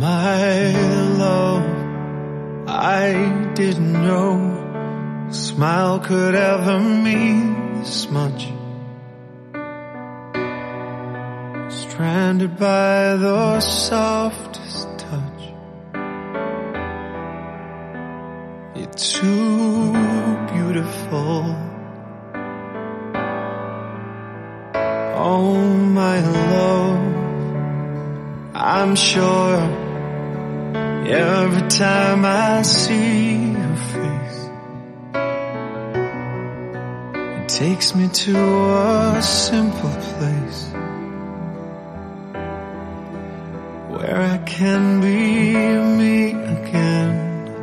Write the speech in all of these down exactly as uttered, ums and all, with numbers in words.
My love, I didn't know a smile could ever mean this much. Stranded by the softest touch. You're too beautiful. Oh, my love, I'm sure every time I see your face, it takes me to a simple place where I can be me again.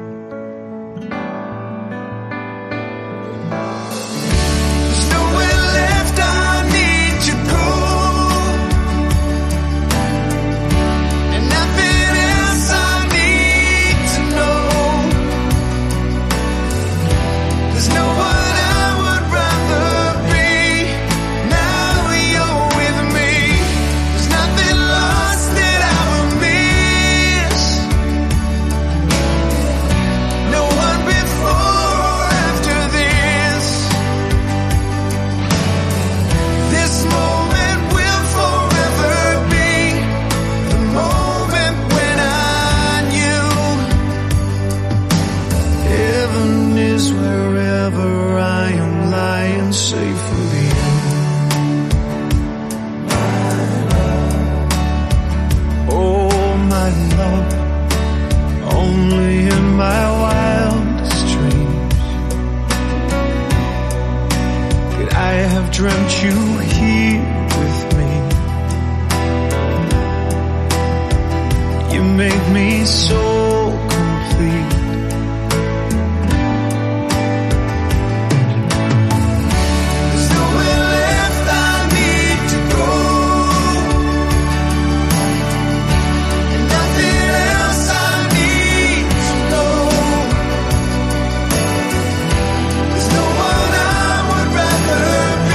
Dreamt you here with me. You make me so complete. There's nowhere left I need to go, and nothing else I need to know. There's no one I would rather be.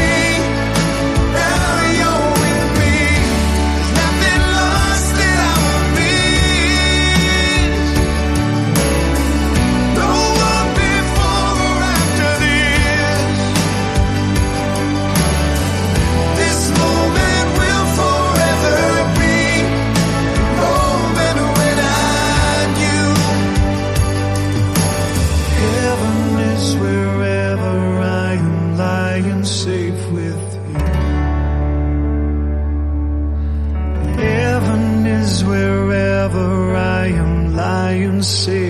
Safe with you. Heaven is wherever I am lying safe.